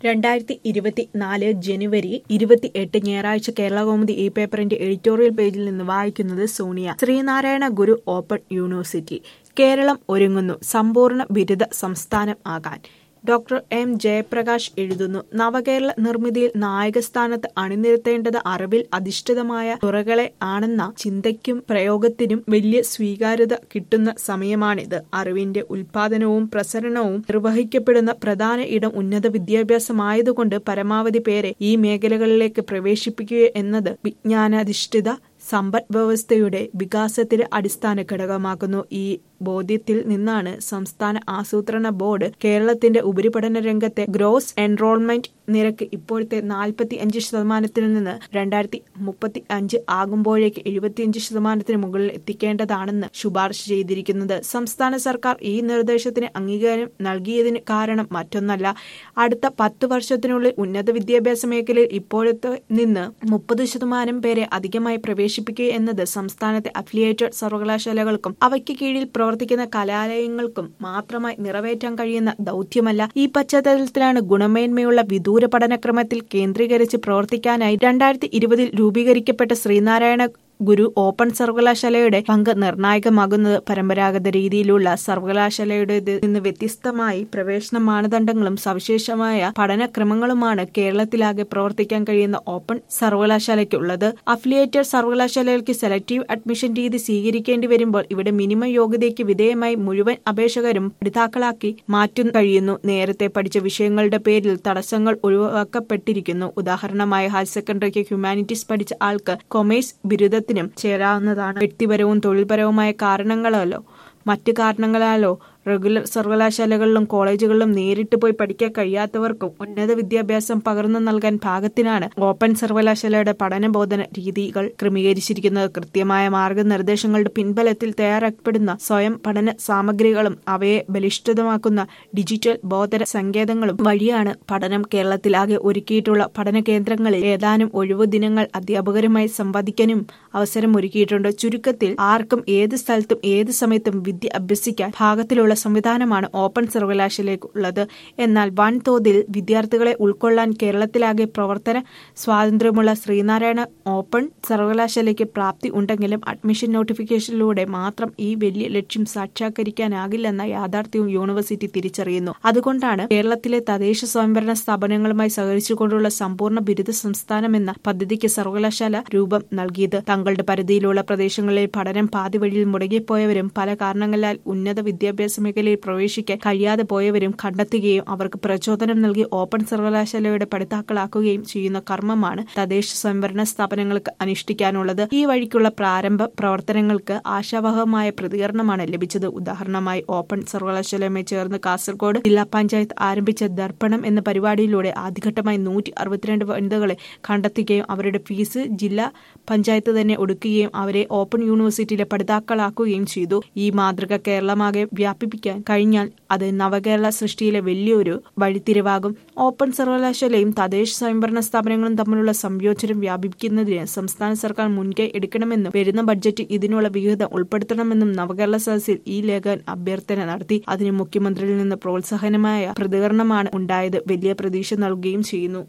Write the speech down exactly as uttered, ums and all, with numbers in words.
രണ്ടായിരത്തി ഇരുപത്തിനാല് ജനുവരി ഇരുപത്തിയെട്ട് ഞായറാഴ്ച കേരളകൗമുദി ഈ പേപ്പറിന്റെ എഡിറ്റോറിയൽ പേജിൽ നിന്ന് വായിക്കുന്നത് സോണിയ. ശ്രീനാരായണ ഗുരു ഓപ്പൺ യൂണിവേഴ്സിറ്റി കേരളം ഒരുങ്ങുന്നു സമ്പൂർണ്ണ ബിരുദ സംസ്ഥാനം ആകാൻ. ഡോക്ടർ എം ജയപ്രകാശ് എഴുതുന്നു. നവകേരള നിർമ്മിതിയിൽ നായകസ്ഥാനത്ത് അണിനിരത്തേണ്ടത് അറിവിൽ അധിഷ്ഠിതമായ തുറകളെ ആണെന്ന ചിന്തയ്ക്കും പ്രയോഗത്തിനും വലിയ സ്വീകാര്യത കിട്ടുന്ന സമയമാണിത്. അറിവിന്റെ ഉൽപാദനവും പ്രസരണവും നിർവഹിക്കപ്പെടുന്ന പ്രധാന ഇടം ഉന്നത വിദ്യാഭ്യാസമായതുകൊണ്ട് പരമാവധി പേരെ ഈ മേഖലകളിലേക്ക് പ്രവേശിപ്പിക്കുക എന്നത് വിജ്ഞാനാധിഷ്ഠിത സമ്പദ് വ്യവസ്ഥയുടെ വികാസത്തിന് അടിസ്ഥാന ഘടകമാക്കുന്നു. ഈ ബോധ്യത്തിൽ നിന്നാണ് സംസ്ഥാന ആസൂത്രണ ബോർഡ് കേരളത്തിന്റെ ഉപരിപഠന രംഗത്തെ ഗ്രോസ് എൻറോൾമെന്റ് നിരക്ക് ഇപ്പോഴത്തെ നാൽപ്പത്തി അഞ്ച് ശതമാനത്തിൽ നിന്ന് രണ്ടായിരത്തി മുപ്പത്തി അഞ്ച് ആകുമ്പോഴേക്ക് എഴുപത്തിയഞ്ച് ശതമാനത്തിന് മുകളിൽ എത്തിക്കേണ്ടതാണെന്ന് ശുപാർശ ചെയ്തിരിക്കുന്നത്. സംസ്ഥാന സർക്കാർ ഈ നിർദ്ദേശത്തിന് അംഗീകാരം നൽകിയതിന് കാരണം മറ്റൊന്നല്ല, അടുത്ത പത്ത് വർഷത്തിനുള്ളിൽ ഉന്നത വിദ്യാഭ്യാസ മേഖലയിൽ ഇപ്പോഴത്തെ നിന്ന് മുപ്പത് ശതമാനം പേരെ അധികമായി പ്രവേശിപ്പിക്കുക എന്നത് സംസ്ഥാനത്തെ അഫിലിയേറ്റഡ് സർവകലാശാലകൾക്കും അവയ്ക്ക് കീഴിൽ പ്രവർത്തിക്കുന്ന കലാലയങ്ങൾക്കും മാത്രമായി നിറവേറ്റാൻ കഴിയുന്ന ദൗത്യമല്ല. ഈ പശ്ചാത്തലത്തിലാണ് ഗുണമേന്മയുള്ള വിദൂര പഠനക്രമത്തിൽ കേന്ദ്രീകരിച്ച് പ്രവർത്തിക്കാനായി രണ്ടായിരത്തി ഇരുപതിൽ രൂപീകരിക്കപ്പെട്ട ശ്രീനാരായണ ഗുരു ഓപ്പൺ സർവകലാശാലയുടെ പങ്ക് നിർണായകമാകുന്നത്. പരമ്പരാഗത രീതിയിലുള്ള സർവകലാശാലയുടെ നിന്ന് വ്യത്യസ്തമായി പ്രവേശന മാനദണ്ഡങ്ങളും സവിശേഷമായ പഠനക്രമങ്ങളുമാണ് കേരളത്തിലാകെ പ്രവർത്തിക്കാൻ കഴിയുന്ന ഓപ്പൺ സർവകലാശാലയ്ക്കുള്ളത്. അഫിലിയേറ്റഡ് സർവകലാശാലകൾക്ക് സെലക്ടീവ് അഡ്മിഷൻ രീതി സ്വീകരിക്കേണ്ടി വരുമ്പോൾ ഇവിടെ മിനിമം യോഗ്യതയ്ക്ക് വിധേയമായി മുഴുവൻ അപേക്ഷകരും പഠിതാക്കളാക്കി മാറ്റാൻ കഴിയുന്നു. നേരത്തെ പഠിച്ച വിഷയങ്ങളുടെ പേരിൽ തടസ്സങ്ങൾ ഒഴിവാക്കപ്പെട്ടിരിക്കുന്നു. ഉദാഹരണമായി ഹയർ സെക്കൻഡറിക്ക് ഹ്യൂമാനിറ്റീസ് പഠിച്ച ആൾക്ക് കൊമേഴ്സ് ബിരുദത്തിൽ ചേരാവുന്നതാണ്. വ്യക്തിപരവും തൊഴിൽപരവുമായ കാരണങ്ങളാലോ മറ്റു കാരണങ്ങളാലോ റെഗുലർ സർവകലാശാലകളിലും കോളേജുകളിലും നേരിട്ട് പോയി പഠിക്കാൻ കഴിയാത്തവർക്കും ഉന്നത വിദ്യാഭ്യാസം പകർന്നു നൽകാൻ പാകത്തിനാണ് ഓപ്പൺ സർവകലാശാലയുടെ പഠനബോധന രീതികൾ ക്രമീകരിച്ചിരിക്കുന്നത്. കൃത്യമായ മാർഗനിർദ്ദേശങ്ങളുടെ പിൻബലത്തിൽ തയ്യാറാക്കപ്പെടുന്ന സ്വയം പഠന സാമഗ്രികളും അവയെ ബലിഷ്ഠമാക്കുന്ന ഡിജിറ്റൽ ബോധന സങ്കേതങ്ങളും വഴിയാണ് പഠനം കേരളത്തിലാകെ ഒരുക്കിയിട്ടുള്ള പഠന കേന്ദ്രങ്ങളിൽ ഏതാനും ഒഴിവു ദിനങ്ങൾ അധ്യാപകരുമായി സംവദിക്കാനും അവസരം ഒരുക്കിയിട്ടുണ്ട്. ചുരുക്കത്തിൽ ആർക്കും ഏത് സ്ഥലത്തും ഏത് സമയത്തും വിദ്യ അഭ്യസിക്കാൻ പാകത്തിലുള്ള സംവിധാനമാണ് ഓപ്പൺ സർവകലാശാലയ്ക്കുള്ളത്. എന്നാൽ വൻതോതിൽ വിദ്യാർത്ഥികളെ ഉൾക്കൊള്ളാൻ കേരളത്തിലാകെ പ്രവർത്തന സ്വാതന്ത്ര്യമുള്ള ശ്രീനാരായണ ഓപ്പൺ സർവകലാശാലയ്ക്ക് പ്രാപ്തി ഉണ്ടെങ്കിലും അഡ്മിഷൻ നോട്ടിഫിക്കേഷനിലൂടെ മാത്രം ഈ വലിയ ലക്ഷ്യം സാക്ഷാത്കരിക്കാനാകില്ലെന്ന യാഥാർത്ഥ്യവും യൂണിവേഴ്സിറ്റി തിരിച്ചറിയുന്നു. അതുകൊണ്ടാണ് കേരളത്തിലെ തദ്ദേശ സ്വയംഭരണ സ്ഥാപനങ്ങളുമായി സഹകരിച്ചുകൊണ്ടുള്ള സമ്പൂർണ്ണ ബിരുദ സംസ്ഥാനമെന്ന പദ്ധതിക്ക് സർവകലാശാല രൂപം നൽകിയത്. തങ്ങളുടെ പരിധിയിലുള്ള പ്രദേശങ്ങളിൽ പഠനം പാതി വഴിയിൽ മുടങ്ങിപ്പോയവരും പല കാരണങ്ങളാൽ ഉന്നത വിദ്യാഭ്യാസ മേഖലയിൽ പ്രവേശിക്കാൻ കഴിയാതെ പോയവരും കണ്ടെത്തുകയും അവർക്ക് പ്രചോദനം നൽകി ഓപ്പൺ സർവകലാശാലയുടെ പഠിതാക്കളാക്കുകയും ചെയ്യുന്ന കർമ്മമാണ് തദ്ദേശ സ്വയംഭരണ സ്ഥാപനങ്ങൾക്ക് അനുഷ്ഠിക്കാനുള്ളത്. ഈ വഴിക്കുള്ള പ്രാരംഭ പ്രവർത്തനങ്ങൾക്ക് ആശാവഹമായ പ്രതികരണമാണ് ലഭിച്ചത്. ഉദാഹരണമായി ഓപ്പൺ സർവകലാശാലയുമായി ചേർന്ന് കാസർഗോഡ് ജില്ലാ പഞ്ചായത്ത് ആരംഭിച്ച ദർപ്പണം എന്ന പരിപാടിയിലൂടെ ആദ്യഘട്ടമായി നൂറ്റി അറുപത്തിരണ്ട് വനിതകളെ കണ്ടെത്തുകയും അവരുടെ ഫീസ് ജില്ലാ പഞ്ചായത്ത് തന്നെ ഒടുക്കുകയും അവരെ ഓപ്പൺ യൂണിവേഴ്സിറ്റിയിലെ പഠിതാക്കളാക്കുകയും ചെയ്തു. ഈ മാതൃക കേരളമാകെ വ്യാപിപ്പിക്കാൻ കഴിഞ്ഞാൽ അത് നവകേരള സൃഷ്ടിയിലെ വലിയൊരു വഴിത്തിരിവാകും. ഓപ്പൺ സർവകലാശാലയും തദ്ദേശ സ്വയംഭരണ സ്ഥാപനങ്ങളും തമ്മിലുള്ള സംയോജനം വ്യാപിപ്പിക്കുന്നതിന് സംസ്ഥാന സർക്കാർ മുൻകൈ എടുക്കണമെന്നും വരുന്ന ബഡ്ജറ്റിൽ ഇതിനുള്ള വിഹിതം ഉൾപ്പെടുത്തണമെന്നും നവകേരള സദസ്സിൽ ഈ ലേഖകൻ അഭ്യർത്ഥന നടത്തി. അതിന് മുഖ്യമന്ത്രിയിൽ നിന്ന് പ്രോത്സാഹനമായ പ്രതികരണമാണ് ഉണ്ടായത്. വലിയ പ്രതീക്ഷ നൽകുകയും ചെയ്യുന്നു.